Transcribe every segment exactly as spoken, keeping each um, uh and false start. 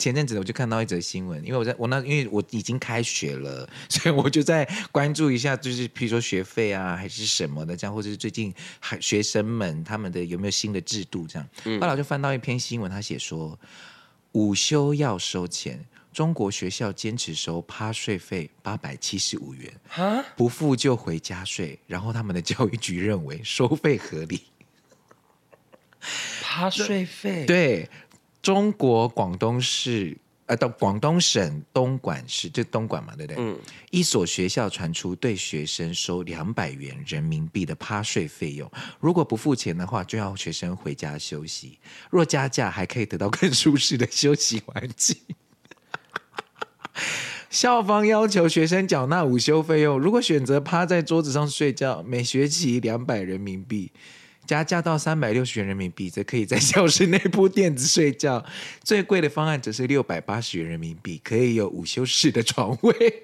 前阵子我就看到一则新闻，因为我在我那因为我已经开学了，所以我就在关注一下，就是譬如说学费啊还是什么的这样，或者是最近学生们他们的有没有新的制度这样。嗯、后来我就翻到一篇新闻，他写说午休要收钱。中国学校坚持收趴税费八百七十五元，不付就回家睡。然后他们的教育局认为收费合理。 趴税费？ 对，中国广东市呃，到广东省东莞市，就东莞嘛，对不对？嗯，一所学校传出对学生收两百元人民币的趴税费用，如果不付钱的话，就要学生回家休息。若加价，还可以得到更舒适的休息环境。校方要求学生缴纳午休费用，如果选择趴在桌子上睡觉，每学期两百人民币，加价到三百六十元人民币，则可以在教室内铺垫子睡觉。最贵的方案则是六百八十元人民币，可以有午休室的床位。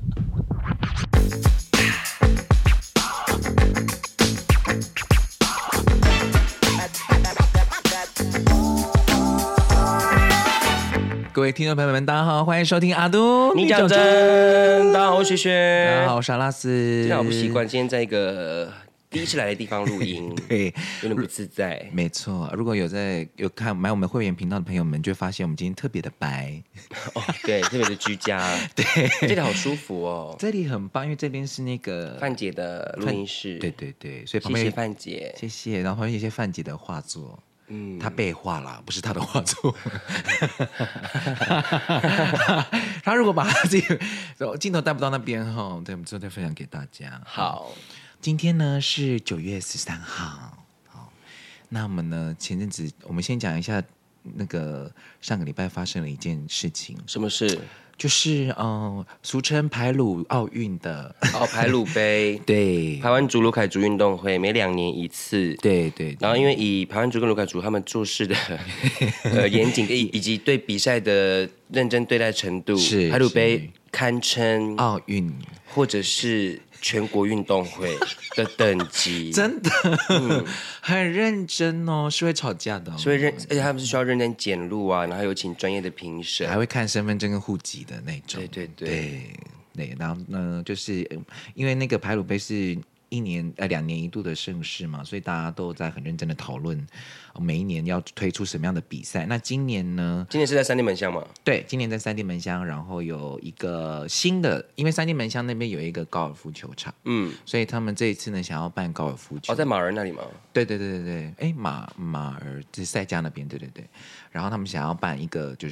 各位听众朋友们，大家好，欢迎收听阿都你讲真。大家好，我是雪雪。 大家好，我是阿拉斯。 今天好不习惯，今天在一个第一次来的地方录音， 对， 有点不自在。 没错，如果有在有看买我们会员频道的朋友们，就会发现我们今天特别的白。 哦，对，特别的居家。 对， 这里好舒服哦。 这里很棒，因为这边是那个范姐的录音室。 对对对，所以旁边谢谢范姐， 谢谢。然后旁边有一些范姐的画作。嗯，他被画啦，不是他的画作。他如果把他自己镜头带不到那边哈，对，我们之后再分享给大家。 好， 今天呢是九月十三号。好，那我们呢前阵子我们先讲一下那个上个礼拜发生了一件事情。 什么事？ 就是嗯，俗称排鲁奥运的哦，排鲁杯， 对， 排湾族、卢凯族运动会每两年一次， 对 对, 对。 然后因为以排湾族跟卢凯族他们做事的呃严谨以以及对比赛的认真对待程度， 是排鲁杯堪称奥运或者是全国运动会的等级， 真的、嗯、很认真哦，是会吵架的、哦， 所以认，而且他们是需要认真检录啊，然后有请专业的评审， 还会看身份证跟户籍的那种， 对对对对, 对。然后呢，就是因为那个排鲁杯是一年呃两年一度的盛事嘛，所以大家都在很认真的讨论每一年要推出什么样的比赛。那今年呢？ 今年是在三地门乡吗？ 对，今年在三地门乡，然后有一个新的，因为三地门乡那边有一个高尔夫球场，嗯，所以他们这一次呢想要办高尔夫球。 哦，在马儿那里吗？ 对对对对对，哎，马马儿就是赛迦那边，对对对。然后他们想要办一个就是。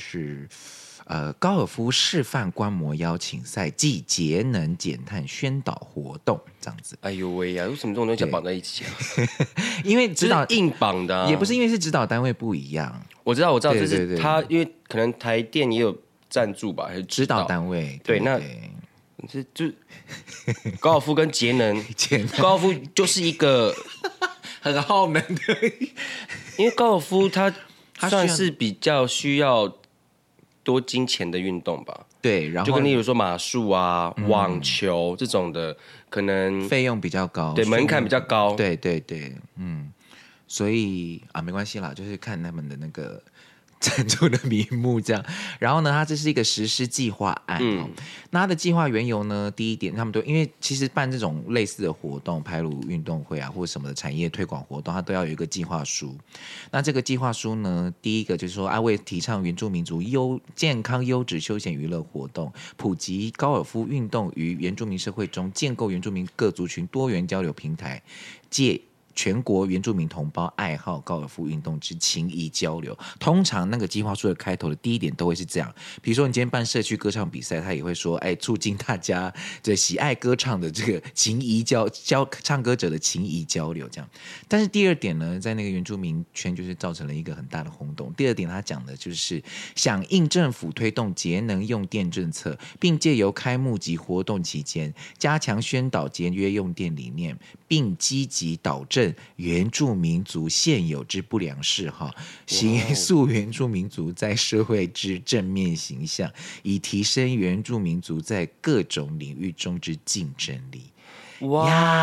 呃，高尔夫示范观摩邀请赛暨节能减碳宣导活动这样子。 哎呦喂呀，为什么这种东西要绑在一起啊？ 因为指导硬绑的、啊， 也不是因为是指导单位不一样。 我知道，我知道， 对对对就是他，因为可能台电也有赞助吧，还是指导单位。 对， 对那是就高尔夫跟节能，高尔夫就是一个很耗能的， 因为高尔夫它算是比较需要。多金钱的运动吧， 对，然后就跟例如说马术啊、嗯、网球这种的，可能费用比较高， 对，门槛比较高， 对对对，嗯，所以啊，没关系啦，就是看他们的那个赞助的名目这样。然后呢，它这是一个实施计划案、嗯哦、那它的计划缘由呢，第一点，他们都因为其实办这种类似的活动，排鲁运动会啊，或者什么的产业推广活动，它都要有一个计划书。那这个计划书呢，第一个就是说，啊，为提倡原住民族优健康优质休闲娱乐活动，普及高尔夫运动于原住民社会中，建构原住民各族群多元交流平台，借全国原住民同胞爱好高尔夫运动之情谊交流。通常那个计划书的开头的第一点都会是这样，比如说你今天办社区歌唱比赛，他也会说，哎，促进大家这喜爱歌唱的这个情谊交交唱歌者的情谊交流这样。但是第二点呢，在那个原住民圈就是造成了一个很大的轰动。第二点他讲的就是响应政府推动节能用电政策，并借由开幕及活动期间加强宣导节约用电理念，并积极导正原住民族现有之不良嗜好，形塑原住民族在社会之正面形象，以提升原住民族在各种领域中之竞争力。 哇、wow ！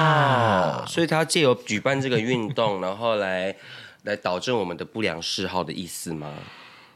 所以他借由举办这个运动，然后来来导正我们的不良嗜好的意思吗？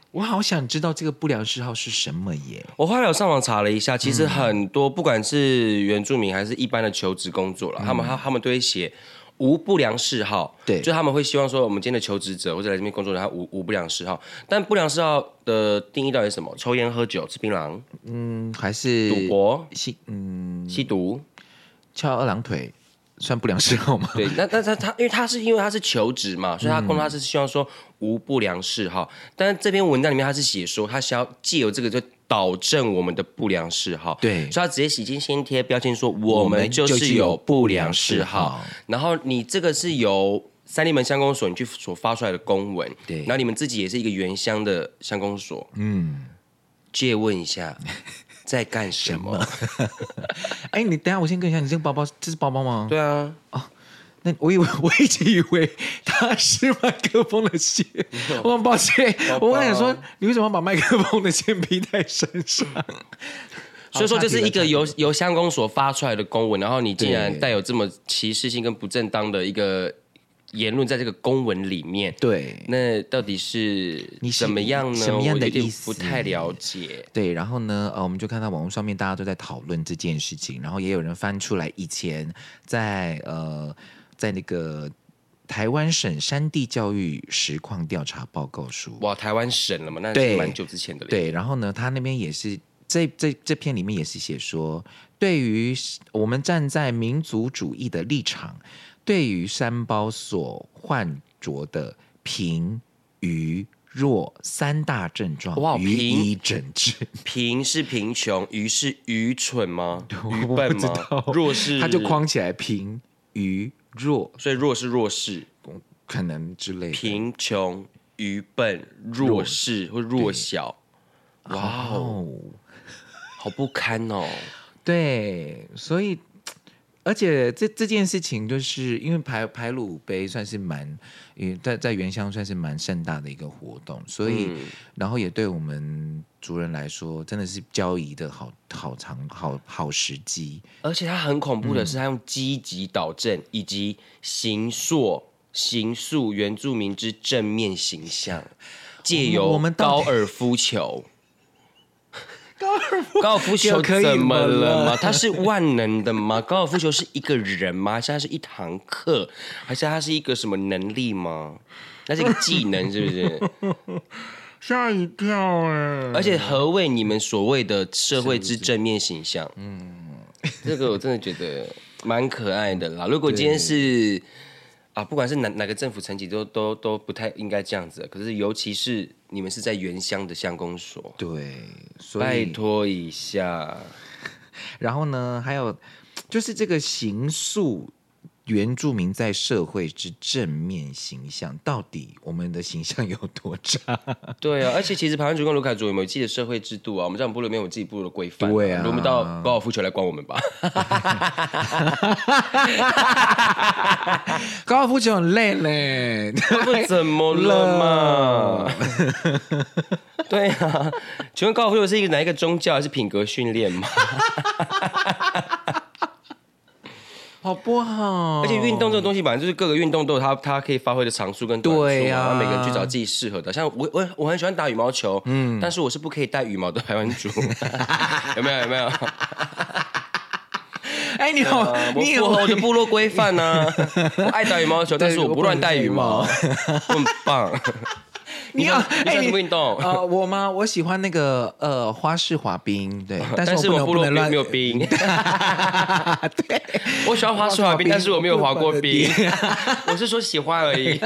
我好想知道这个不良嗜好是什么耶。 我后来有上网查了一下，其实很多、嗯、不管是原住民还是一般的求职工作了、嗯，他们他他们都会写无不良嗜好， 对， 就他们会希望说我们今天的求职者或者来这边工作的他无无不良嗜好，但不良嗜好的定义到底是什么？抽烟、喝酒、吃槟榔， 嗯，还是赌博、 吸嗯吸毒、 翘二郎腿。算不良嗜好吗？ 对，那那他他，因为他是因为他是求职嘛，所以他工作他是希望说无不良嗜好，嗯、但是这篇文章里面他是写说他想要借由这个就导正我们的不良嗜好， 对， 所以他直接洗金先贴标签说我们就是有不良嗜好，然后你这个是由三立门乡公所你去所发出来的公文， 对， 然后你们自己也是一个原乡的乡公所， 嗯， 借问一下。在干什么？ 哎、欸，你等一下，我先跟你讲，你这个包包，这是包包吗？ 对啊。 哦，那我以为我一直以为它是麦克风的线，我很抱歉。包包我跟你说，你为什么要把麦克风的线披在身上？ 所以说，这是一个由由乡公所发出来的公文，然后你竟然带有这么歧视性跟不正当的一个言论在这个公文里面， 对， 那到底是怎么样呢？ 什么样的意思？ 不太了解。 对，然后呢，呃，我们就看到网络上面大家都在讨论这件事情，然后也有人翻出来以前在呃在那个台湾省山地教育实况调查报告书。 哇，台湾省了嘛？那是蛮久之前的了。 对，然后呢，他那边也是这这这篇里面也是写说，对于我们站在民族主义的立场。对于山胞所患着的贫、愚、弱三大症状予以诊治。 贫是贫穷，愚是愚蠢吗？愚笨吗？ 弱是他就框起来贫、愚、弱， 所以弱是弱势， 可能之类的。 贫穷、愚笨、弱势或弱小。哇哦，好不堪哦。 对，所以。而且这这件事情，就是因为排排鲁杯算是蛮，在在原乡算是蛮盛大的一个活动，所以、嗯、然后也对我们族人来说，真的是交易的好好长好好时机。 而且他很恐怖的是，他用积极导正以及形塑形塑原住民之正面形象，借由高尔夫球。 高尔夫高尔夫球怎么了吗？它是万能的吗？高尔夫球是一个人吗？还是它是一堂课？还是它是一个什么能力吗？那是一个技能，是不是？ 吓一跳哎、欸！ 而且何谓你们所谓的社会之正面形象？嗯，这个我真的觉得蛮可爱的啦。如果今天是啊，不管是哪哪个政府层级都都都不太应该这样子，可是尤其是你们是在原乡的乡公所， 对，所以拜托一下。 然后呢，还有就是这个形塑原住民在社会之正面形象，到底我们的形象有多差？ 对啊，而且其实排湾族跟卢凯族有没有自己的社会制度啊？我们在我们部落里面有自己部落的规范、啊， 对啊， 轮不到高尔夫球来管我们吧？ 高尔夫球很累嘞， 怎么了嘛？对啊，请问高尔夫球是一个哪一个宗教还是品格训练吗？ 好不好？ 而且运动这种东西，本来就是各个运动都有它它可以发挥的长处跟短处，对呀、啊，每个人去找自己适合的。像我我我很喜欢打羽毛球，嗯，但是我是不可以带羽毛的排湾族，有没有有没有？ 哎，你好， 呃、 你符合我的部落规范呢。我爱打羽毛球，但是我不乱带羽毛，很棒。你要你喜欢什么运动？ 呃，我吗？我喜欢那个呃花式滑冰，对， 但是我部落没有冰。对，我喜欢花式滑冰，但是我没有滑过冰。我是说喜欢而已。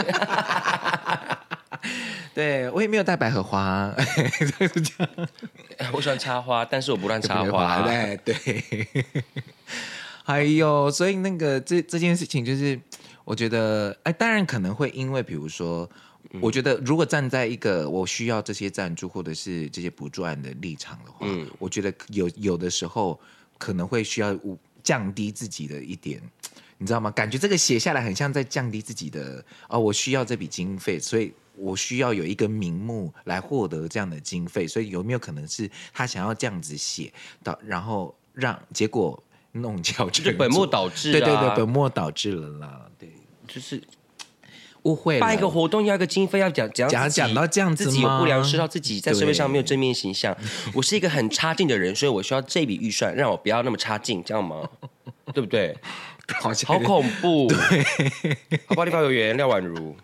对，我也没有带百合花，就是这样。 我喜欢插花，但是我不乱插花。 对对。还有，所以那个这这件事情，就是我觉得，哎，当然可能会因为，比如说。我觉得，如果站在一个我需要这些赞助或者是这些补助案的立场的话，嗯、我觉得有有的时候可能会需要降低自己的一点，你知道吗？感觉这个写下来很像在降低自己的哦，我需要这笔经费，所以我需要有一个名目来获得这样的经费，所以有没有可能是他想要这样子写到，然后让结果弄巧成拙， 就本末倒置、啊， 对对对，本末倒置了啦，对， 就是。 误会了， 办一个活动要一个经费，要讲讲讲讲到这样子吗？ 自己有不良嗜好，自己在社会上没有正面形象。我是一个很差劲的人，所以我需要这笔预算，让我不要那么差劲，这样吗？对不对？ 好像好恐怖。对，好不好？立法委员廖婉如，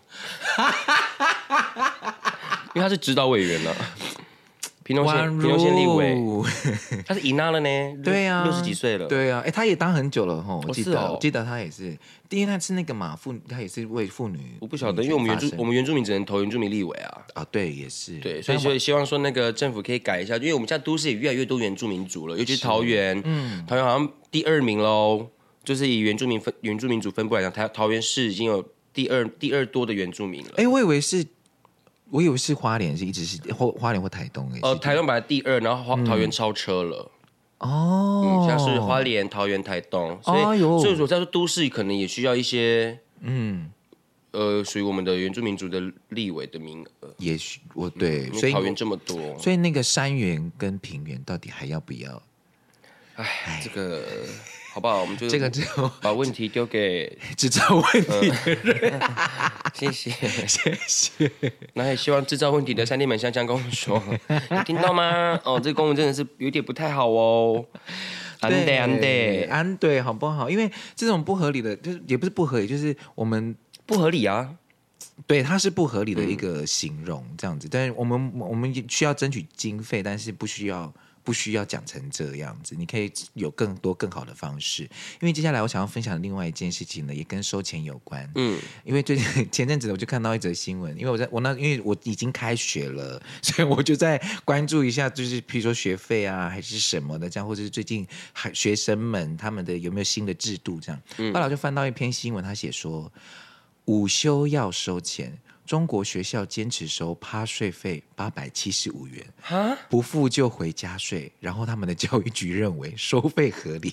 因为他是指导委员了、啊。屏东县，屏东县立委，他是赢他了呢。 对啊， 六十几岁了。 对啊，哎、欸，他也当很久了哈。我记得， 哦哦、 我记得他也是，第一他是那个嘛妇，他也是为妇女。 我不晓得，因为我们原住我们原住民只能投原住民立委啊。 啊，对，也是。 对，所以所以希望说那个政府可以改一下，因为我们现在都市也越来越多原住民族了，尤其是桃园，嗯，桃园好像第二名喽，就是以原住民分原住民族分布来讲，桃桃园市已经有第二第二多的原住民了。 哎、欸，我以为是。我以为是花莲，是一直是或花莲或台东呃，台东本来第二，然后桃园超车了。 哦、 嗯，像是花莲、桃园、台东，所以、哦、所以说在说都市可能也需要一些，嗯，呃，属于我们的原住民族的立委的名额。 也许我对， 嗯、所以桃园这么多， 所以那个山原跟平原到底还要不要？ 哎，这个。好不好？我们就这个就把问题丢给制造问题的人。 嗯、谢谢谢谢。 那也希望制造问题的三地门香香跟我说，你听到吗？哦，这个公文真的是有点不太好哦。安对安对安对，好不好？因为这种不合理的，就是也不是不合理，就是我们不合理啊。 对，它是不合理的一个形容，这样子。但是我们我们需要争取经费，但是不需要。不需要讲成这样子，你可以有更多更好的方式。因为接下来我想要分享的另外一件事情呢，也跟收钱有关。嗯，因为最近前阵子我就看到一则新闻，因为我在我那因为我已经开学了，所以我就在关注一下，就是比如说学费啊，还是什么的这样，或者是最近学生们他们的有没有新的制度这样。嗯，后来我就翻到一篇新闻，他写说午休要收钱。中国学校坚持收趴税费八百七十五元，不付就回家睡。然后他们的教育局认为收费合理。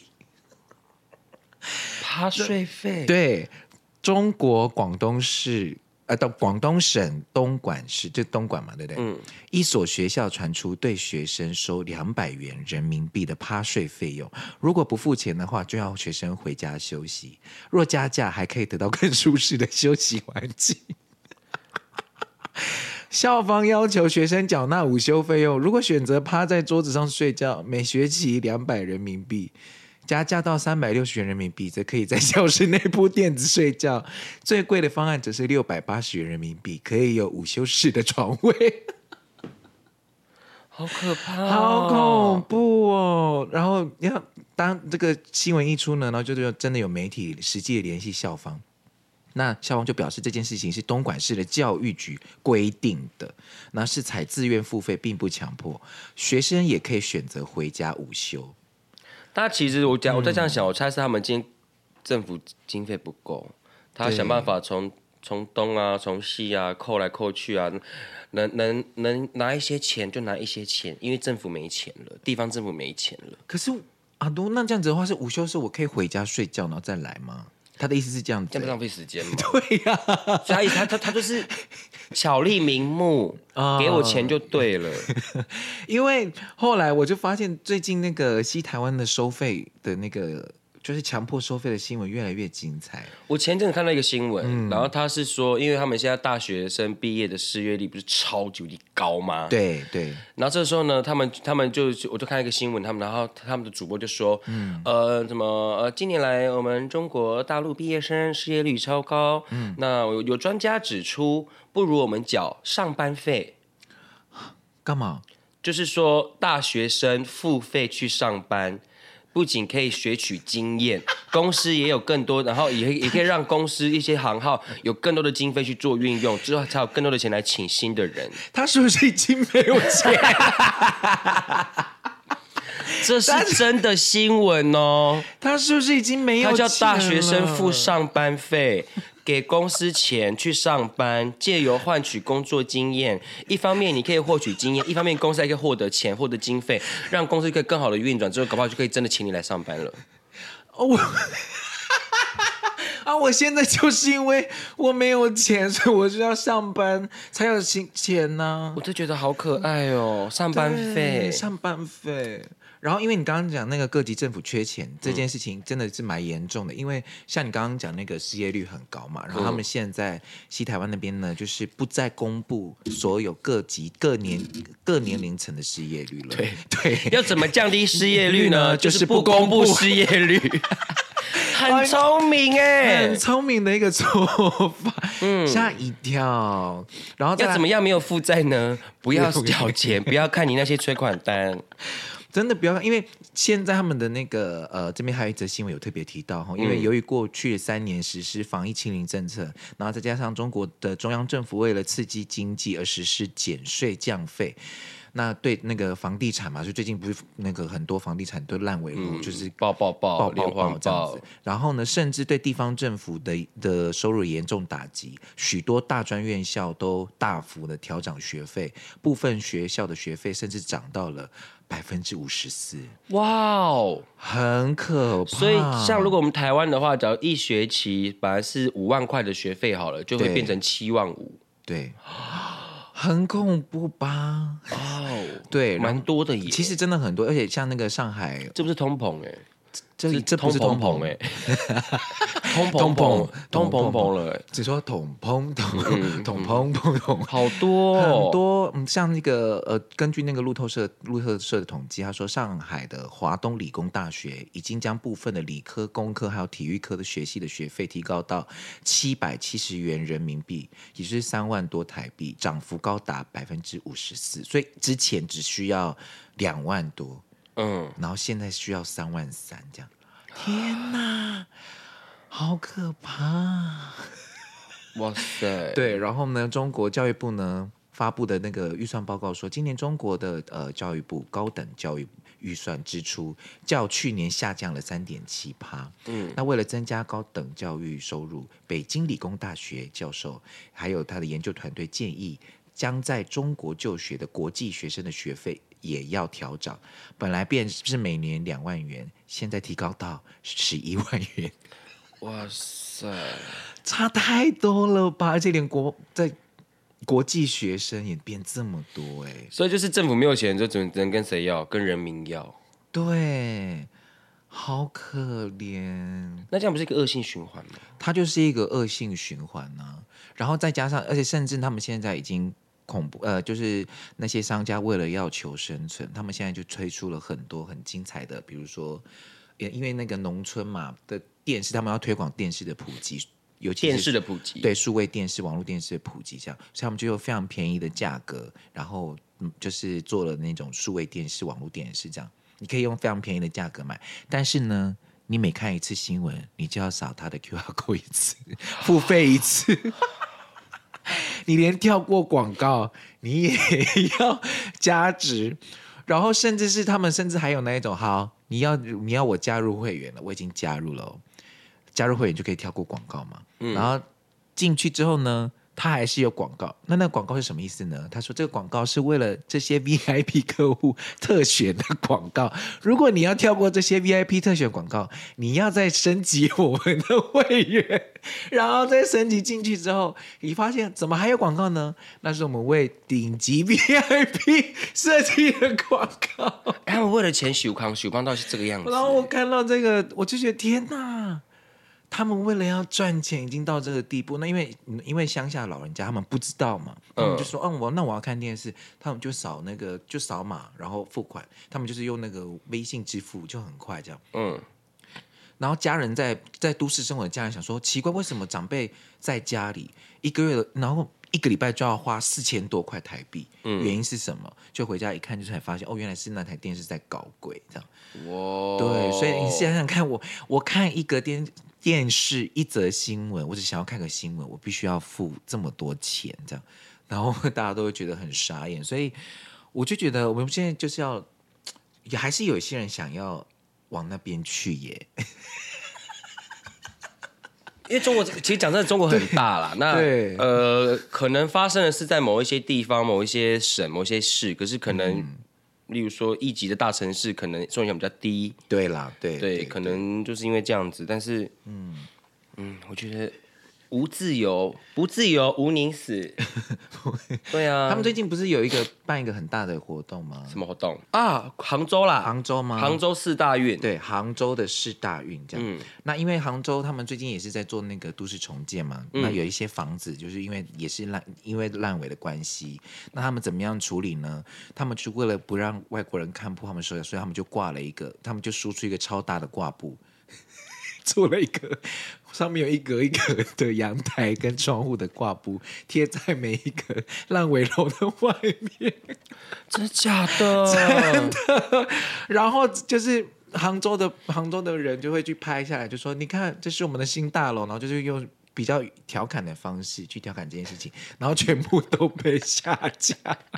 趴税费对，中国广东市呃，到广东省东莞市，就东莞嘛，对不对？嗯，一所学校传出对学生收两百元人民币的趴税费用，如果不付钱的话，就要学生回家休息。若加价，还可以得到更舒适的休息环境。校方要求学生缴纳午休费用，如果选择趴在桌子上睡觉，每学期两百人民币，加价到三百六十元人民币，则可以在教室内铺垫子睡觉。最贵的方案则是六百八十元人民币，可以有午休室的床位。 好可怕、哦， 好恐怖哦！然后，要当这个新闻一出呢，然后就真的有媒体实际的联系校方。那校方就表示这件事情是东莞市的教育局规定的，那是采自愿付费，并不强迫，学生也可以选择回家午休。 他其实我讲，我在这样想，我猜是他们今天政府经费不够，他想办法从从东啊、从西啊扣来扣去啊，能能能拿一些钱就拿一些钱，因为政府没钱了，地方政府没钱了。 可是阿都，那这样子的话，是午休时我可以回家睡觉，然后再来吗？他的意思是这样子、欸， 这样不浪费时间吗？ 对呀、啊， 所以他他他就是巧立名目，哦、给我钱就对了。 因为后来我就发现，最近那个西台湾的收费的那个。就是强迫收费的新闻越来越精彩。 我前阵子看到一个新闻、嗯，然后他是说，因为他们现在大学生毕业的失业率不是超级无敌高吗？ 对对。 然后这时候呢，他们他们就我就看一个新闻，他们然后他们的主播就说，嗯，呃，什么呃，近年来我们中国大陆毕业生失业率超高，嗯，那有有专家指出，不如我们缴上班费。 干嘛？ 就是说大学生付费去上班。不仅可以学取经验，公司也有更多，然后也也可以让公司一些行号有更多的经费去做运用，之后才有更多的钱来请新的人。 他是不是已经没有钱？ 这是真的新闻哦。 他是不是已经没有钱了？ 他叫大学生付上班费。给公司钱去上班，借由换取工作经验。一方面你可以获取经验，一方面公司还可以获得钱、获得经费，让公司可以更好的运转，之后搞不好就可以真的请你来上班了。 哦， 啊，我现在就是因为我没有钱，所以我就要上班才有钱呢、 我就觉得好可爱哦，上班费， 上班费。然后，因为你刚刚讲那个各级政府缺钱这件事情，真的是蛮严重的。因为像你刚刚讲那个失业率很高嘛，然后他们现在西台湾那边呢，就是不再公布所有各级各年各年龄层的失业率了。 对对， 要怎么降低失业率呢？就是不公布失业率。很聪明哎， 很聪明的一个做法，嗯，吓一跳。然后要怎么样没有负债呢？不要缴钱，不要看你那些催款单。 真的不要，因为现在他们的那个呃，这边还有一则新闻有特别提到哈，因为由于过去三年实施防疫清零政策，然后再加上中国的中央政府为了刺激经济而实施减税降费。那对那个房地产嘛，就最近不是那个很多房地产都烂尾楼，嗯、就是爆爆爆、 爆连环爆。 然后呢，甚至对地方政府的的收入严重打击，许多大专院校都大幅的调涨学费，部分学校的学费甚至涨到了百分之五十四。 哇哦， 很可怕。 所以，像如果我们台湾的话，假如一学期本来是五万块的学费好了，就会变成七万五。 对。很恐怖吧？ 哦， 对， 蛮多的耶。 其实真的很多，而且像那个上海， 这不是通膨哎、欸， 这这不是通膨哎、 欸，通膨膨通膨膨了、欸， 只说通膨通通膨膨通， 好多、 哦、很多。嗯，像那个呃，根据那个路透社路透社的统计，他说上海的华东理工大学已经将部分的理科、工科还有体育科的学系的学费提高到七百七十元人民币，也就是三万多台币，涨幅高达百分之五十四。所以之前只需要两万多。嗯，然后现在需要三万三，这样，天哪，好可怕！ 哇塞， 对，然后呢，中国教育部呢发布的那个预算报告说，今年中国的呃教育部高等教育预算支出较去年下降了三点七趴。嗯，那为了增加高等教育收入，北京理工大学教授还有他的研究团队建议，将在中国就学的国际学生的学费也要调涨，本来便是每年两万元，现在提高到十一万元。 哇塞， 差太多了吧！而且连国在国际学生也变这么多哎、欸， 所以就是政府没有钱，就只能跟谁要？跟人民要。 对，好可怜。 那这样不是一个恶性循环吗？ 它就是一个恶性循环啊！然后再加上，而且甚至他们现在已经。恐怖呃，就是那些商家为了要求生存，他们现在就推出了很多很精彩的，比如说，因为那个农村嘛的电视，他们要推广电视的普及，尤其是电视的普及， 对数位电视、网络电视的普及，这样，所以他们就用非常便宜的价格，然后嗯，就是做了那种数位电视、网络电视，这样你可以用非常便宜的价格买，但是呢，你每看一次新闻，你就要扫他的 Q R code 一次，付费一次。你连跳过广告你也要加值，然后甚至是他们甚至还有那一种，好，你要你要我加入会员了，我已经加入了、哦，加入会员就可以跳过广告嘛，嗯、然后进去之后呢，它还是有广告，那那广告是什么意思呢？他说这个广告是为了这些 V I P 客户特选的广告，如果你要跳过这些 V I P 特选广告，你要再升级我们的会员，然后再升级进去之后，你发现怎么还有广告呢？那是我们为顶级 V I P 设计的广告。 他们为了钱许康许康到是这个样子。 然后我看到这个，我就觉得天哪！他们为了要赚钱，已经到这个地步。那因为因为乡下老人家他们不知道嘛，他们就说：“嗯，我那我要看电视。”他们就扫那个就扫码，然后付款。他们就是用那个微信支付，就很快这样。嗯。然后家人在在都市生活的家人想说：“奇怪，为什么长辈在家里一个月，然后一个礼拜就要花四千多块台币？嗯，原因是什么？”就回家一看，就才发现哦，原来是那台电视在搞鬼这样。哇！对，所以你想想看，我我看一个电。电视一则新闻，我只想要看个新闻，我必须要付这么多钱，这样，然后大家都会觉得很傻眼，所以我就觉得我们现在就是要，也还是有一些人想要往那边去耶。 因为中国其实讲真的，中国很大啦。那呃，可能发生的是在某一些地方、某一些省、某一些市，可是可能。嗯例如说一级的大城市可能受影响比较低， 对啦，对对，可能就是因为这样子，但是嗯， 嗯，我觉得无自由，不自由无宁死。对啊， 他们最近不是有一个办一个很大的活动吗？ 什么活动啊？杭州啦， 杭州吗？ 杭州四大运， 对，杭州的市大运这样。 嗯那因为杭州他们最近也是在做那个都市重建嘛， 嗯那有一些房子就是因为也是烂，因为烂尾的关系，那他们怎么样处理呢？他们就为了不让外国人看破他们手脚，所以他们就挂了一个，他们就输出一个超大的挂布。做了一个上面有一格一格的阳台跟窗户的挂布，贴在每一个烂尾楼的外面。 真的假的？ 真的。然后就是杭州的杭州的人就会去拍下来，就说你看这是我们的新大楼，然后就是用比较调侃的方式去调侃这件事情，然后全部都被下架。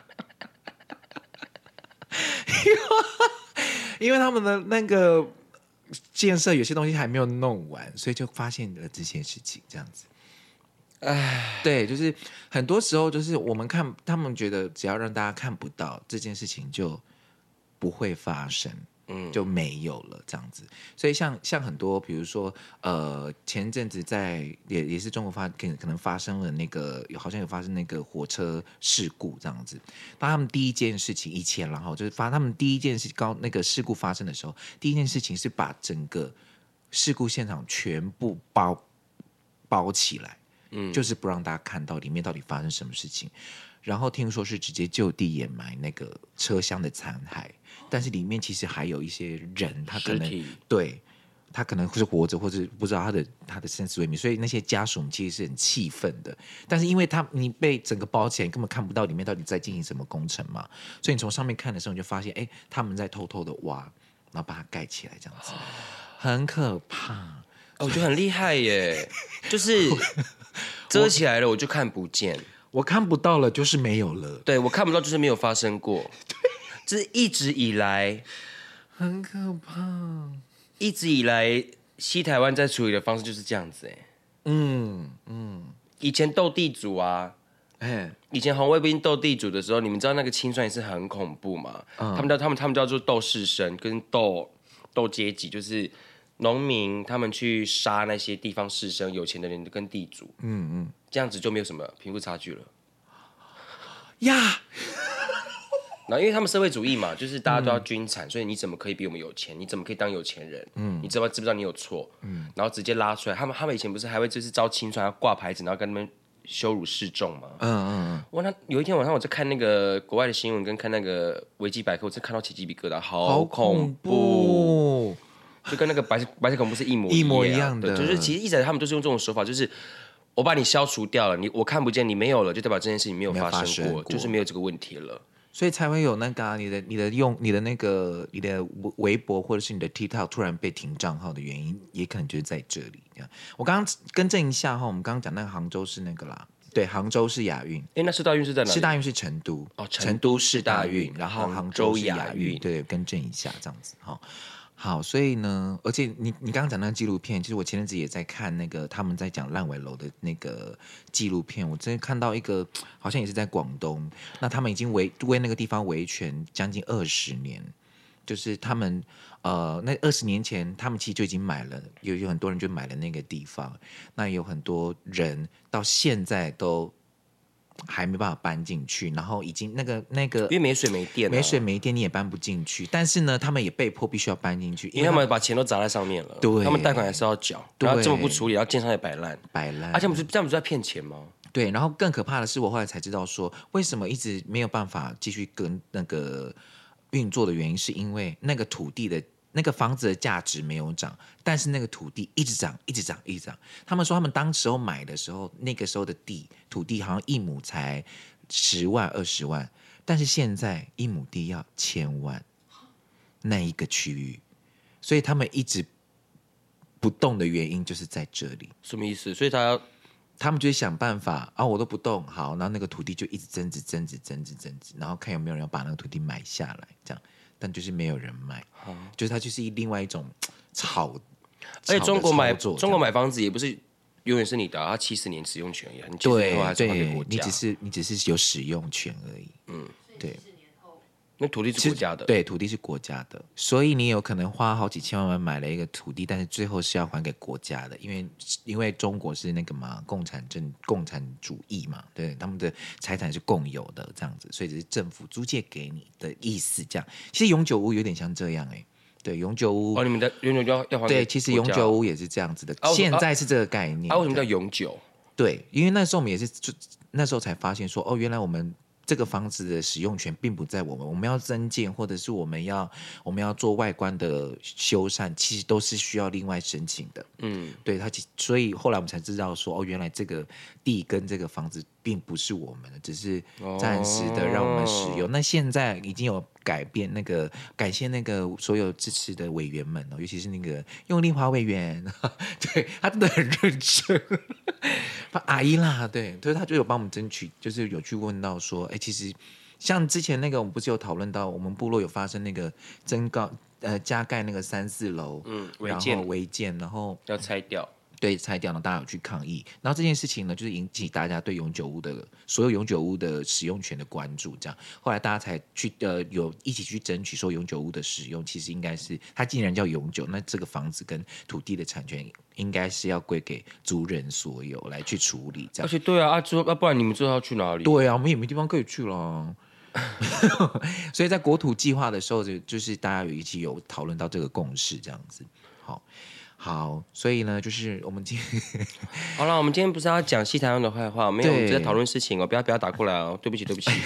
因为他们的那个建设有些东西还没有弄完，所以就发现了这些事情，这样子。唉，对，就是很多时候就是我们看，他们觉得只要让大家看不到这件事情，就不会发生。嗯，就没有了这样子，所以像像很多，比如说呃，前阵子在也也是中国发可可能发生了那个，好像有发生那个火车事故这样子。那他们第一件事情以前然后就是发他们第一件事高那个事故发生的时候，第一件事情是把整个事故现场全部包包起来，嗯，就是不让大家看到里面到底发生什么事情。然后听说是直接就地掩埋那个车厢的残骸，但是里面其实还有一些人，他可能对他可能是活着，或者不知道他的他的生死未明，所以那些家属其实是很气愤的。但是因为他你被整个包起来，你根本看不到里面到底在进行什么工程嘛，所以你从上面看的时候，你就发现，哎，他们在偷偷的挖，然后把它盖起来，这样子很可怕。 哦，我觉得很厉害耶，就是遮起来了，我就看不见。 我看不到了，就是没有了。 对，我看不到，就是没有发生过。这是一直以来很可怕。 一直以来，西台湾在处理的方式就是这样子。哎， 嗯嗯， 以前斗地主啊， 哎， 以前红卫兵斗地主的时候，你们知道那个清算也是很恐怖嘛？嗯、他们叫他们他们叫做斗士绅跟斗斗阶级，就是农民他们去杀那些地方士绅、有钱的人跟地主。嗯嗯。这样子就没有什么贫富差距了呀。 然后因为他们社会主义嘛，就是大家都要均产，嗯、所以你怎么可以比我们有钱？你怎么可以当有钱人？嗯，你知道知不知道你有错？嗯，然后直接拉出来。他们他们以前不是还会就是招清算，要挂牌子，然后跟他们羞辱示众嘛？嗯嗯嗯。哇，那有一天晚上我在看那个国外的新闻，跟看那个维基百科，我真看到起鸡皮疙瘩，好恐怖，就跟那个白白色恐怖是一模一模一样的。 就是其实一直他们都是用这种手法，就是。我把你消除掉了，你我看不见，你没有了，就代表这件事情没有发生 过, 过就是没有这个问题了， 所以才会有那个、啊、你的你的用你的那个你的微博或者是你的 TikTok 突然被停账号的原因，也可能就是在这里。我刚刚更正一下哈，我们刚刚讲那个杭州是那个啦，对，杭州是亚运， 哎，那市大运是在哪里？ 市大运是成都， 哦， 成都市大运，然后杭州是亚运， 运对，更正一下这样子哈。好，所以呢，而且你你刚刚讲那个纪录片，其实我前阵子也在看那个他们在讲烂尾楼的那个纪录片，我真的看到一个好像也是在广东，那他们已经维为那个地方维权将近二十年，就是他们呃那二十年前他们其实就已经买了，有有很多人就买了那个地方，那有很多人到现在都。还没办法搬进去，然后已经那个那个， 因为没水没电、啊， 没水没电你也搬不进去。但是呢，他们也被迫必须要搬进去， 因为他们把钱都砸在上面了。 对， 他们贷款还是要缴，然后这么不处理，然后建商也摆烂， 摆烂。 而且不是这样，不是在骗钱吗？ 对，然后更可怕的是，我后来才知道说，为什么一直没有办法继续跟那个运作的原因，是因为那个土地的。那个房子的价值没有涨，但是那个土地一直涨，一直涨，一直涨。他们说他们当时候买的时候，那个时候的地土地好像一亩才十万、二十万，但是现在一亩地要千万，那一个区域，所以他们一直不动的原因就是在这里。 什么意思？所以他要他们就会想办法啊，我都不动，好，然后那个土地就一直增值、增值、增值、增值，然后看有没有人要把那个土地买下来，这样。但就是没有人买，嗯、就是它就是另外一种炒， 而且中国买中国买房子也不是永远是你的，它七十年使用权也很久， 对还是还给国家，你只是你只是有使用权而已，嗯，对。 那土地是国家的， 对，土地是国家的，所以你有可能花好几千万买了一个土地，但是最后是要还给国家的，因为因为中国是那个嘛，共产政共产主义嘛，对，他们的财产是共有的这样子，所以这是政府租借给你的意思。这样，其实永久屋有点像这样哎、欸，对，永久屋哦，你们的永久要要还给对，其实永久屋也是这样子的， 啊、 现在是这个概念。 啊，为什么叫永久？ 对，因为那时候我们也是就那时候才发现说，哦，原来我们这个房子的使用权并不在我们，我们要增建或者是我们要我们要做外观的修缮，其实都是需要另外申请的。嗯，对，它所以后来我们才知道说，哦，原来这个地跟这个房子并不是我们的，只是暂时的让我们使用。哦、那现在已经有改变，那个感谢那个所有支持的委员们哦，尤其是那个用力华委员，对他真的很认真。阿姨啦，对，所以他就有帮我们争取，就是有去问到说，哎，其实像之前那个，我们不是有讨论到，我们部落有发生那个增高呃加盖那个三四楼，嗯，违建违建，然后要拆掉。 对，拆掉了，大家有去抗议，然后这件事情呢，就是引起大家对永久屋的所有永久屋的使用权的关注，这样，后来大家才去呃有一起去争取说永久屋的使用，其实应该是它既然叫永久，那这个房子跟土地的产权应该是要归给族人所有来去处理，这样。 而且对啊，啊之后啊，不然你们之后要去哪里？ 对啊，我们也没地方可以去了。所以在国土计划的时候，就就是大家有一起有讨论到这个共识，这样子，好。好，所以呢，就是我们今天好了，我们今天不是要讲西台湾的坏话，没有，我们只在讨论事情哦，不要不要打过来哦，对不起对不起，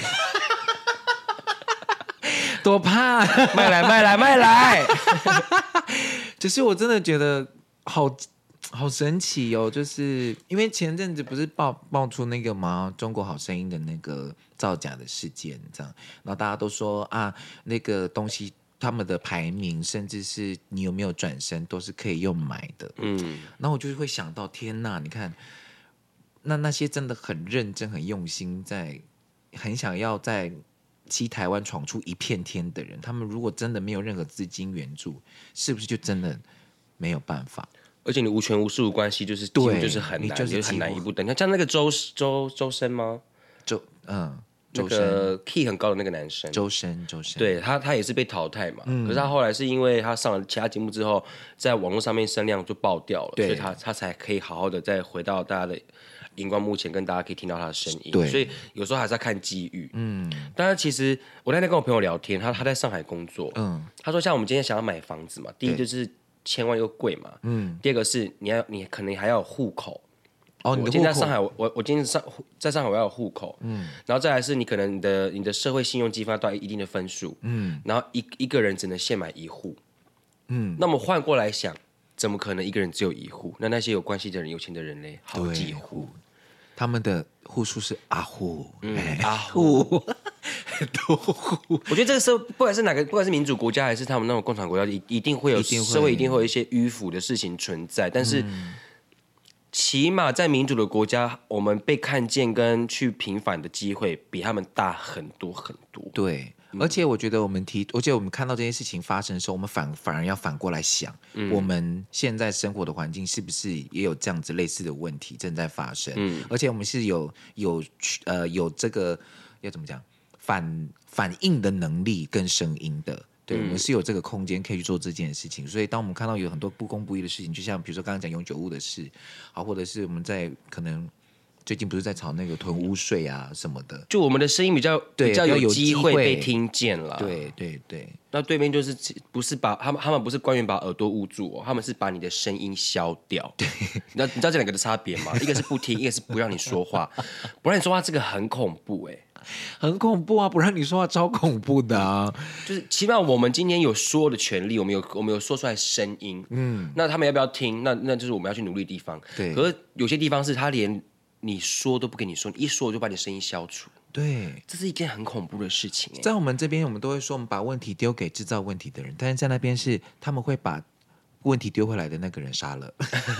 多怕， 卖来卖来卖来， 只是我真的觉得好好神奇哦，就是因为前阵子不是爆爆出那个吗？中国好声音的那个造假的事件，这样，然后大家都说啊，那个东西。他们的排名，甚至是你有没有转身，都是可以用买的。嗯，然后我就会想到，天哪！你看，那那些真的很认真、很用心在，很想要在西台湾闯出一片天的人，他们如果真的没有任何资金援助，是不是就真的没有办法？ 而且你无权无势无关系，就是对，就是很难，就是很难一步登天。像那个周周周深吗？ 周嗯。 那个 key 很高的那个男生， 周深，周深， 对他，他也是被淘汰嘛。嗯、可是他后来是因为他上了其他节目之后，在网络上面声量就爆掉了，所以他他才可以好好的再回到大家的荧光幕前，跟大家可以听到他的声音。所以有时候还是要看机遇。嗯，当然，其实我那天跟我朋友聊天，他他在上海工作，嗯，他说像我们今天想要买房子嘛，第一就是千万又贵嘛，嗯，第二个是你要你可能还要有户口。哦，我今天在上海，我我我今天上在上海我要有户口，嗯，然后再来是你可能你的你的社会信用激发到一定的分数，嗯，然后一一个人只能限买一户，嗯，那么换过来想，怎么可能一个人只有一户？那那些有关系的人、有钱的人嘞，好几户， 他们的户数是阿户， 嗯，阿户， 很多户。 我觉得这个社会不管是哪个，不管是民主国家还是他们那种共产国家，一一定会有社会一定会有一些迂腐的事情存在，但是。嗯起码在民主的国家，我们被看见跟去平反的机会比他们大很多很多。 对，嗯、而且我觉得我们提，而且我们看到这件事情发生的时候，我们反反而要反过来想，嗯、我们现在生活的环境是不是也有这样子类似的问题正在发生？嗯，而且我们是有有呃有这个要怎么讲反反应的能力跟声音的。对，我们是有这个空间可以去做这件事情，所以当我们看到有很多不公不义的事情，就像比如说刚刚讲永久屋的事，啊，或者是我们在可能最近不是在吵那个囤屋税啊什么的， 就我们的声音比较比较有机会被听见了。 对对对， 那对面就是不是把他们他们不是官员把耳朵捂住哦，他们是把你的声音消掉。对，你知道你知道这两个的差别吗？一个是不听，一个是不让你说话，不让你说话，这个很恐怖哎、欸。 很恐怖啊！不让你说话超恐怖的啊！ 就是起码我们今天有说的权利，我们有我们有说出来声音，嗯，那他们要不要听？那那就是我们要去努力的地方。对，可是有些地方是他连你说都不跟你说，你一说我就把你声音消除。 对， 这是一件很恐怖的事情、欸。 在我们这边，我们都会说我们把问题丢给制造问题的人，但是在那边是他们会把问题丢回来的那个人杀了，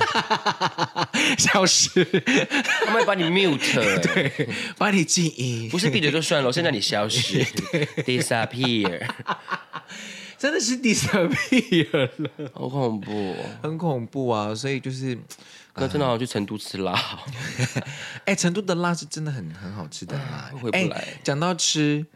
消失， 他们会把你 mute， 对，把你静音， 不是闭嘴就算了，现在你消失，disappear， 真的是 disappear 了， 好恐怖、哦， 很恐怖啊！所以就是， 哥真的好去成都吃辣， 哎、欸，成都的辣是真的很很好吃的辣， 回不来。 讲到吃。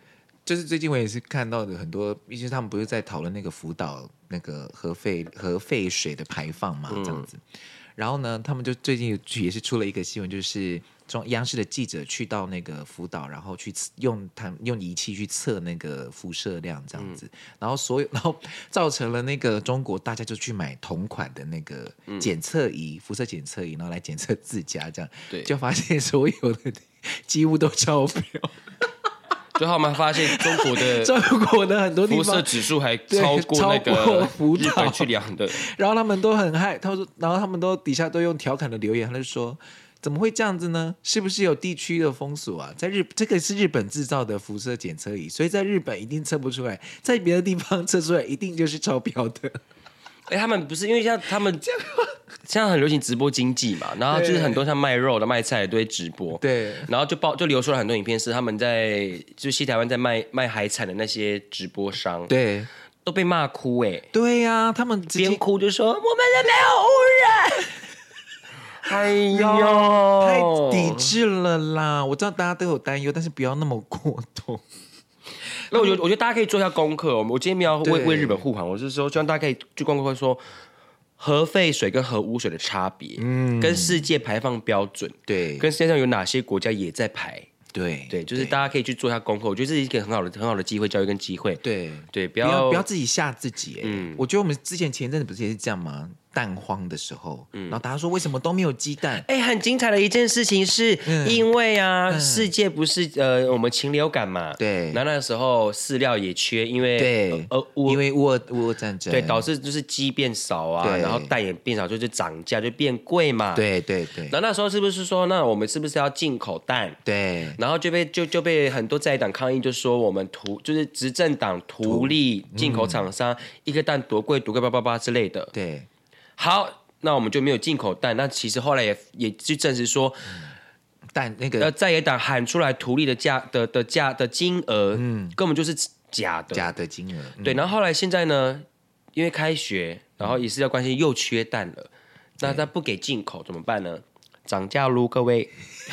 就是最近我也是看到的很多，因为他们不是在讨论那个福岛那个核废核废水的排放嘛，这样子。嗯、然后呢，他们就最近也是出了一个新闻，就是中央视的记者去到那个福岛，然后去用他用仪器去测那个辐射量这样子，嗯、然后所有然后造成了那个中国大家就去买同款的那个检测仪，嗯、辐射检测仪，然后来检测自家这样，对，就发现所有的几乎都超标。 就他们发现中国的中国的很多地方辐射指数还超过那个日本去量的， 然后他们都很害，他说，然后他们都底下都用调侃的留言，他就说怎么会这样子呢？是不是有地区的风俗啊？在日这个是日本制造的辐射检测仪，所以在日本一定测不出来，在别的地方测出来一定就是超标的。 哎、欸，他们不是因为像他们现在很流行直播经济嘛，然后就是很多像卖肉的、卖菜的都会直播， 对， 然后就爆就流出了很多影片，是他们在就西台湾在卖卖海产的那些直播商， 对， 都被骂哭哎、欸， 对呀、啊，他们边哭就说我们的没有污染，哎呦， 太抵制了啦！我知道大家都有担忧，但是不要那么过度。 那我觉得，我觉得大家可以做一下功课。我今天没有为为日本护航，我是说，希望大家可以去功课说核废水跟核污水的差别，嗯，跟世界排放标准， 对， 跟世界上有哪些国家也在排， 对对，就是大家可以去做一下功课。我觉得这是一个很好的很好的机会，教育跟机会。 对对，不要要不要自己吓自己。嗯，我觉得我们之前前一阵子不是也是这样吗？蛋荒的时候，嗯、然后大家说为什么都没有鸡蛋？ 哎、欸，很精彩的一件事情是，嗯、因为啊，嗯、世界不是呃我们禽流感嘛， 对， 然后那个时候饲料也缺，因为对，呃，因为乌俄乌俄战争， 对，导致就是鸡变少啊，然后蛋也变少，就是涨价就变贵嘛， 对对对。 然后那时候是不是说，那我们是不是要进口蛋？ 对， 然后就被就就被很多在野党抗议，就说我们图就是执政党图利进口厂商，嗯、一个蛋多贵多贵八八八之类的， 对， 好。那我们就没有进口蛋，那其实后来也也去证实说， 蛋那个呃在野党喊出来图利的价的的价的金额，嗯，根本就是假的， 假的金额。 嗯、对，然后后来现在呢，因为开学，然后也是要关心又缺蛋了，那他不给进口怎么办呢？涨价喽，各位，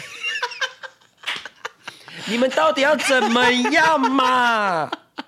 你们到底要怎么样嘛？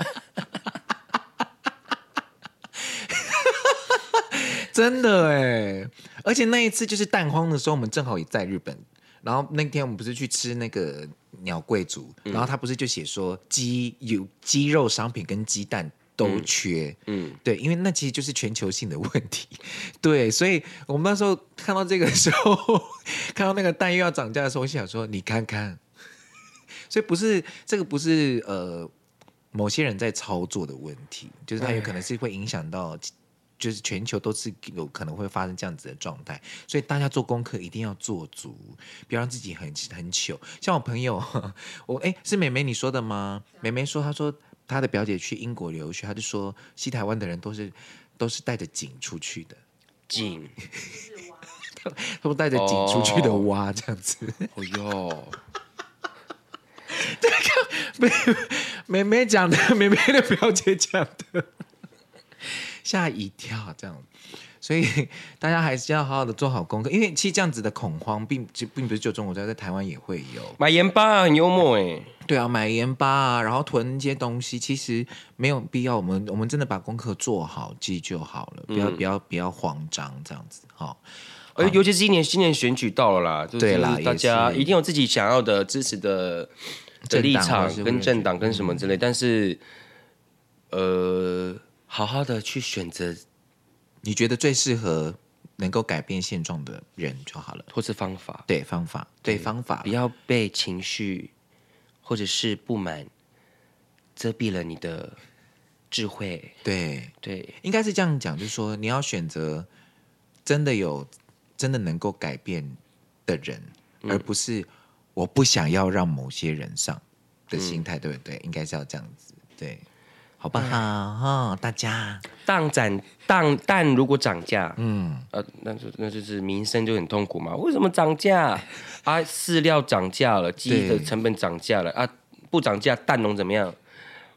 真的哎，而且那一次就是蛋荒的时候，我们正好也在日本。然后那天我们不是去吃那个鸟贵族，嗯、然后他不是就写说鸡有鸡肉商品跟鸡蛋都缺，嗯，嗯对，因为那其实就是全球性的问题，对，所以我们那时候看到这个时候，看到那个蛋又要涨价的时候，我想说你看看，所以不是这个不是呃某些人在操作的问题，就是它有可能是会影响到。就是全球都是有可能会发生这样子的状态，所以大家做功课一定要做足，不要让自己很很糗。像我朋友，我哎是妹妹你说的吗？妹妹说，她说她的表姐去英国留学，她就说西台湾的人都是都是带着井出去的， 井， 他们带着井出去的蛙、哦、这样子。 哦哟， 这个妹妹妹讲的，妹妹的表姐讲的。吓一跳，这样，所以大家还是要好好的做好功课，因为其实这样子的恐慌并并不是只有中国在，在台湾也会有。 买盐巴很幽默哎， 对啊，买盐巴啊，然后囤一些东西，其实没有必要。我们我们真的把功课做好，记就好了，不要、嗯、不要不要慌张这样子哈。 而尤其是今年今年选举到了啦，就是、 对啦， 大家一定有自己想要的支持的的立场跟政党跟什么之类，嗯、但是呃。好好的去选择你觉得最适合能够改变现状的人就好了， 或是方法， 对方法，对方法， 不要被情绪或者是不满遮蔽了你的智慧。 对对， 应该是这样讲，就是说你要选择真的有真的能够改变的人，嗯、而不是我不想要让某些人上的心态，嗯、对不对？应该是要这样子，对。好不好？哈、嗯，大家蛋涨蛋蛋如果涨价，嗯，呃，那就那就是民生就很痛苦嘛。为什么涨价啊？饲料涨价了，鸡的成本涨价了啊，不涨价蛋农怎么样？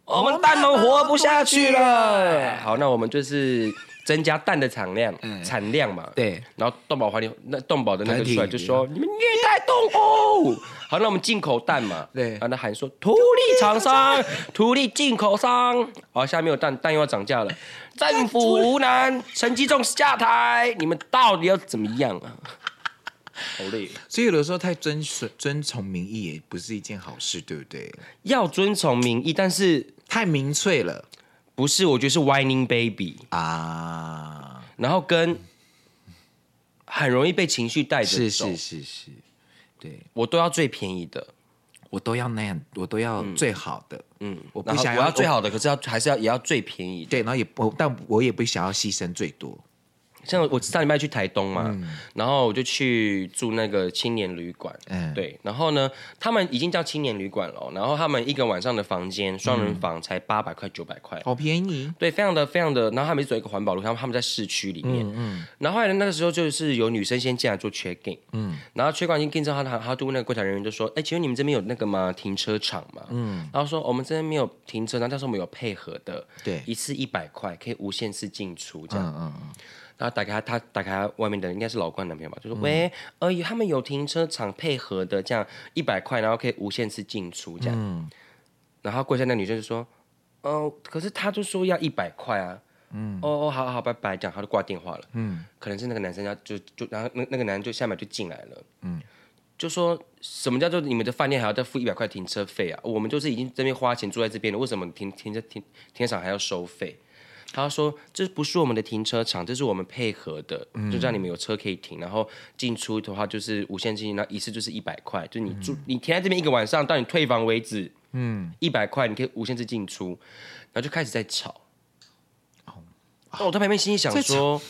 我们蛋农活不下去了。好，那我们就是增加蛋的产量，嗯、产量嘛。 对。 然后动保环境，那动保的那个出来就说：“你们虐待动物。”好，那我们进口蛋嘛。 对。 然后他喊说：“土地厂商，土地进口商。”好，下面有蛋，蛋又要涨价了。政府无能，陈吉仲下台，你们到底要怎么样啊？好累。 所以有的时候太遵遵从民意也不是一件好事，对不对？ 要遵从民意，但是太民粹了。 不是，我觉得是 whining baby 啊， 然后跟很容易被情绪带着走。 是是是是，对我都要最便宜的， 我都要那样，我都要最好的。嗯，我不想要我要最好的，可是要还是要也要最便宜的。 对，然后也不，但我也不想要牺牲最多。 像我上礼拜去台东嘛，嗯、然后我就去住那个青年旅馆，嗯、对，然后呢，他们已经叫青年旅馆了，然后他们一个晚上的房间双人房才八百块九百块， 好便宜， 对，非常的非常的，然后他们走一个环保路，他们他们在市区里面，嗯嗯，然后后来那个时候就是有女生先进来做 check in， 嗯，然后 check in 之后，他他对那个柜台人员就说，哎，请问你们这边有那个吗？停车场吗？嗯，然后说我们这边没有停车场，但是我们有配合的， 对， 一次一百块可以无限次进出这样，嗯嗯嗯。 然后打开他，他打开他外面的应该是老关男朋友吧，就说、嗯、喂，呃，他们有停车场配合的，这样一百块，然后可以无限次进出这样。嗯、然后柜下那女生就说，哦、呃，可是他就说要一百块啊。嗯，哦哦，好好好，拜拜，这样他就挂电话了。嗯，可能是那个男生要就就，然后那那个男人就下面就进来了。嗯，就说什么叫做你们的饭店还要再付一百块停车费啊？我们就是已经这边花钱住在这边了，为什么停停车停停车场还要收费？他说：“这不是我们的停车场，这是我们配合的，嗯、就让你们有车可以停，然后进出的话就是无限进，那一次就是一百块，就你住、嗯、你停在这边一个晚上，到你退房为止，嗯，一百块你可以无限制进出，然后就开始在吵。哦，哦我在旁边心里想说，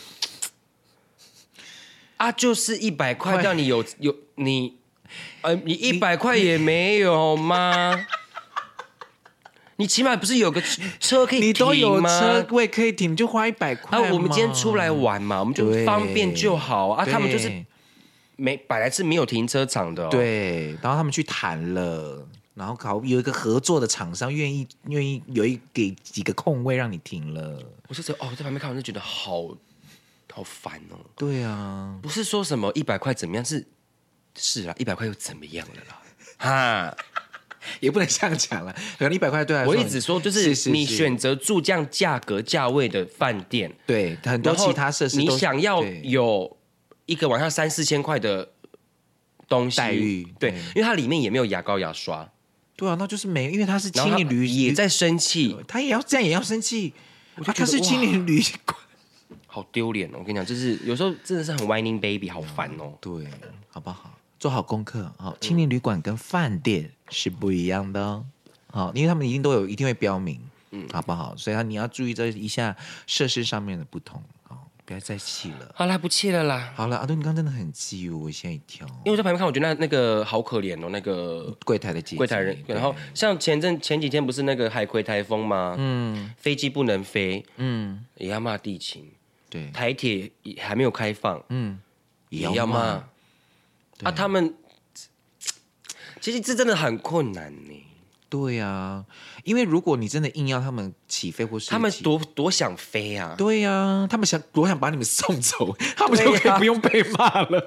啊，就是一百块，让你有有你，呃，你一百块也没有吗？”你起码不是有个车可以停吗？ 你都有车位可以停，你就花一百块。 啊，我们今天出来玩嘛，我们就方便就好啊。他们就是没本来是没有停车场的、哦， 对。然后他们去谈了，然后搞有一个合作的厂商愿意愿意有一给几个空位让你停了。 我就觉得哦，在旁边看我就觉得好好烦哦。 对啊， 不是说什么一百块怎么样，是是啊，一百块又怎么样了啦？哈。 也不能这样讲了，可能一百块对来说， 我一直说就是你选择住这样价格价位的饭店， 对很多其他设施， 你想要有一个晚上三四千块的东西待遇， 对，因为它里面也没有牙膏牙刷， 对啊，那就是没，因为它是青年旅也在生气， 他也要这样也要生气，啊，他是青年旅馆， 好丢脸哦！我跟你讲，就是有时候真的是很 whining baby， 好烦哦。 对，好不好？做好功课，好，青年旅馆跟饭店是不一样的哦，好，因为他们一定都有一定会标明，嗯，好不好？所以你要注意这一下设施上面的不同，好，不要再气了。 好啦，不气了啦。 好了，阿东，你刚刚真的很气哦，我吓一跳。 因为我在旁边看，我觉得那那个好可怜哦，那个柜台的姐姐， 柜台人。然后像前阵前几天不是那个海葵台风吗？嗯，飞机不能飞，嗯，也要骂地勤。 对， 台铁还没有开放，嗯，也要骂。啊，他们其实这真的很困难呢。 对啊，因为如果你真的硬要他们起飞或是他们多多想飞啊， 对啊，他们想多想把你们送走，他们就可以不用被骂了。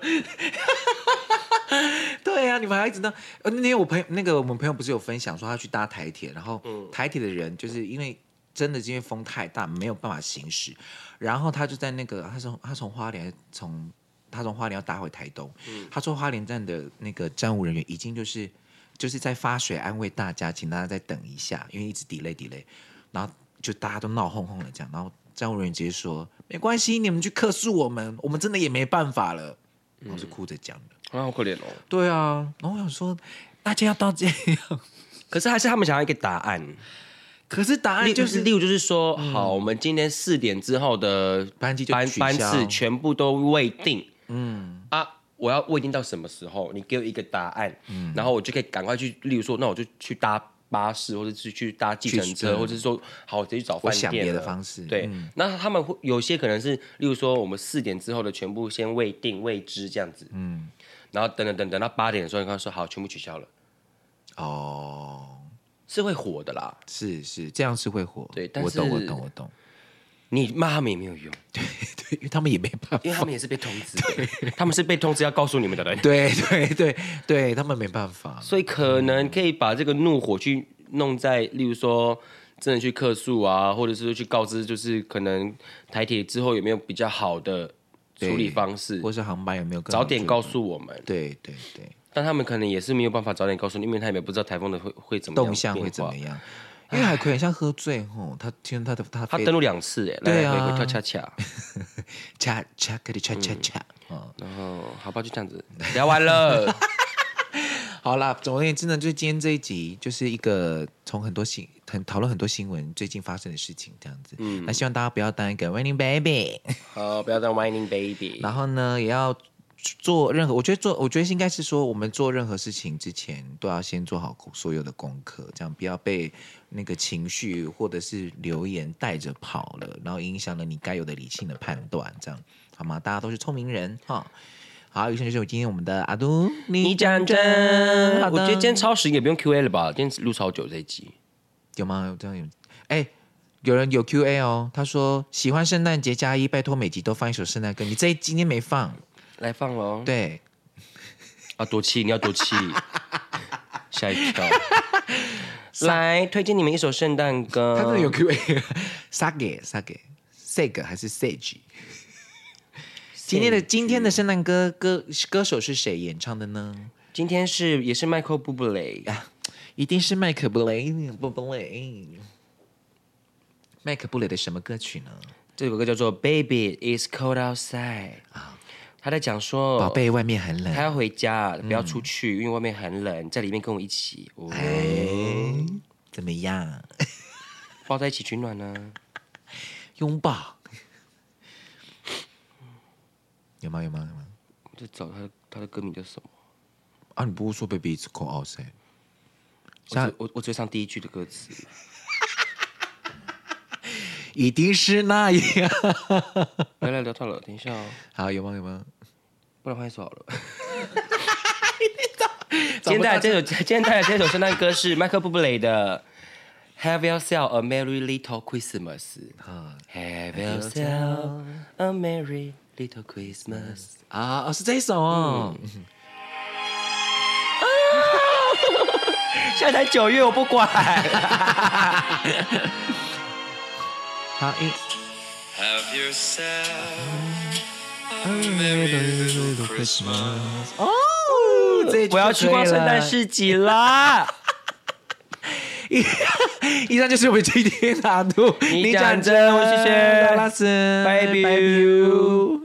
对啊，你们还一直呢。呃，那天我朋友那个我们朋友不是有分享说他去搭台铁，然后台铁的人就是因为真的是因为风太大没有办法行驶，然后他就在那个他从他从花莲从。他从花莲要搭回台东，嗯、他说花莲站的那个站务人员已经就是就是在发水安慰大家，请大家再等一下，因为一直 delay delay， 然后就大家都闹哄哄的这样，然后站务人员直接说没关系，你们去客诉我们，我们真的也没办法了，然后是哭着讲的， 啊，好可怜哦。 对啊，然后我想说大家要到这样， 可是还是他们想要一个答案。 可是答案就是， 例如就是说，嗯、好，我们今天四点之后的班机就取消， 班次全部都未定。嗯啊，我要未定到什么时候？你给我一个答案，嗯、然后我就可以赶快去。例如说，那我就去搭巴士，或者是去搭计程车，或者是说，好，我直接去找饭店。我想别的方式。 对，嗯、那他们会有些可能是，例如说，我们四点之后的全部先未定未知这样子。嗯，然后等等等等到八点的时候，你刚说好，全部取消了。 哦。 是会火的啦。 是是，这样是会火。 对，但是我懂我懂我懂。 你骂他们也没有用， 对对，因为他们也没办法， 因为他们也是被通知的，他们是被通知要告诉你们的人。 对对对对，他们没办法， 所以可能可以把这个怒火去弄在，例如说真的去客诉啊，或者是去告知，就是可能台铁之后有没有比较好的处理方式， 或是航班有没有更早点告诉我们。 对对对， 但他们可能也是没有办法早点告诉你，因为他们也不知道台风的会会怎么样动向会怎么样。因为海葵很像喝醉吼，他听他的他他登陆两次哎， 对啊， 来回跳恰恰， 恰恰可以恰恰恰， 然后好吧就这样子聊完了。 好啦，总而言之呢，就是今天这一集就是一个从很多新很讨论很多新闻最近发生的事情这样子。嗯，那希望大家不要当一个 whining baby， 好，不要当 whining baby。 然后呢，也要做任何，我觉得做，我觉得应该是说，我们做任何事情之前都要先做好所有的功课，这样不要被那个情绪或者是留言带着跑了，然后影响了你该有的理性的判断，这样好吗？大家都是聪明人哈。好，以上就是我今天我们的阿都你讲真，我觉得今天超时也不用 Q A 了吧？今天录超久这一集， 有吗？这样有？哎，有人有 Q A 哦，他说喜欢圣诞节加一，拜托每集都放一首圣诞歌，你这一今天没放。 来放喽！ 对， 啊，多气，你要多气，吓一跳。来推荐你们一首圣诞歌。 他真的有 Q A， Sage Sage Sage 还是 Sage？ 今天的今天的圣诞歌歌歌手是谁演唱的呢？ 今天是也是迈克布布雷啊，一定是麦克布雷布布雷。麦克布雷的什么歌曲呢？ 这首歌叫做《Baby It's Cold Outside》啊。他在讲说， 宝贝，外面很冷， 他要回家，不要出去，嗯、因为外面很冷，在里面跟我一起。哦、 哎，怎么样？ 抱在一起取暖呢？ 拥抱。有吗？有吗？有吗？ 我在找他，他的歌名叫什么？ 啊，你不是说 Baby It's Cold Outside？ 我我我只会唱第一句的歌词。 一定是那样。 来来聊到了，等一下哦。 好，有吗？有吗？ 不然换一首好了。今天带来这首，今天带来这首圣诞歌是迈克布布雷的《Have Yourself a Merry Little Christmas》。Have yourself a merry little Christmas。 啊，哦，是这一首哦。 嗯、现在才九月，我不管。 好，一。 Have yourself a merry little Christmas。 哦， 我要去逛圣诞市集啦！ 以上就是我们今天的阿杜， 你讲真，我是轩， 拉斯， 拜拜。